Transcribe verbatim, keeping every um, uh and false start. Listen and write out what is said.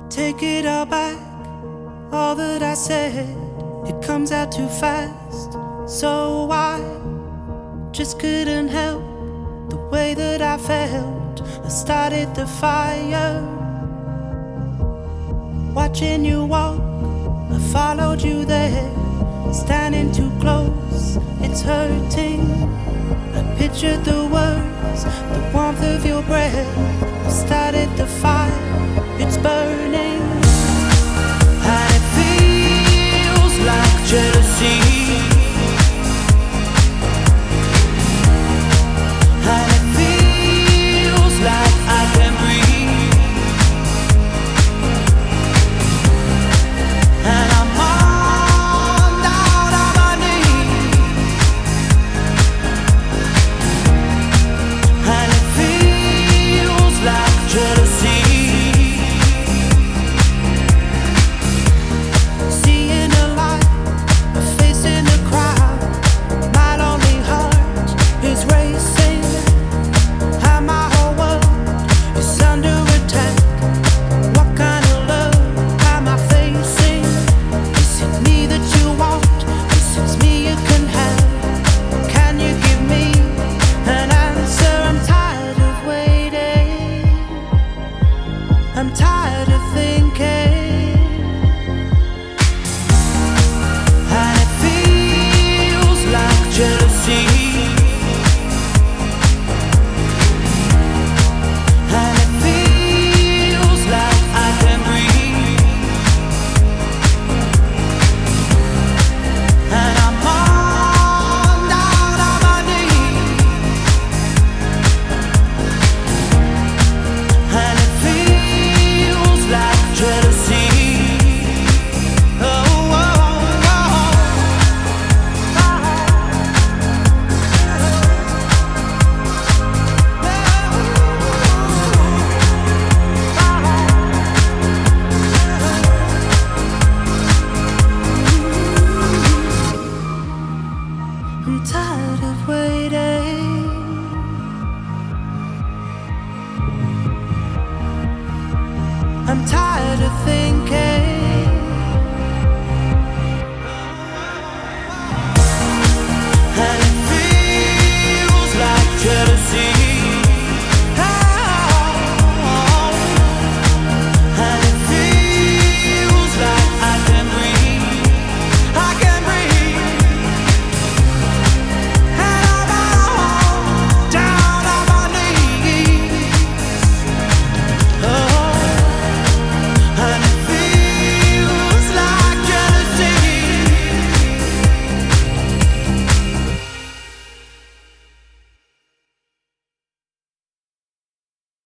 Take it all back, all that I said. It comes out too fast, so I just couldn't help the way that I felt. I started the fire, watching you walk. I followed you there, standing too close. It's hurting. I pictured the words, the warmth of your breath. I started the fire, it's burning. And it feels like jealousy. And it feels like I can breathe. And I'm on down on my knees. And it feels like jealousy. Seeing a light, a face in the crowd. My lonely heart is racing. How my whole world is under attack. What kind of love am I facing? Is it me that you want? Is it me you can have? Can you give me an answer? I'm tired of waiting. I'm tired of thinking. And it feels like jealousy. And it feels like I can breathe. And I'm on down on my knees. And it feels like jealousy. Oh, oh, oh, I'm tired of waiting. I'm tired of thinking.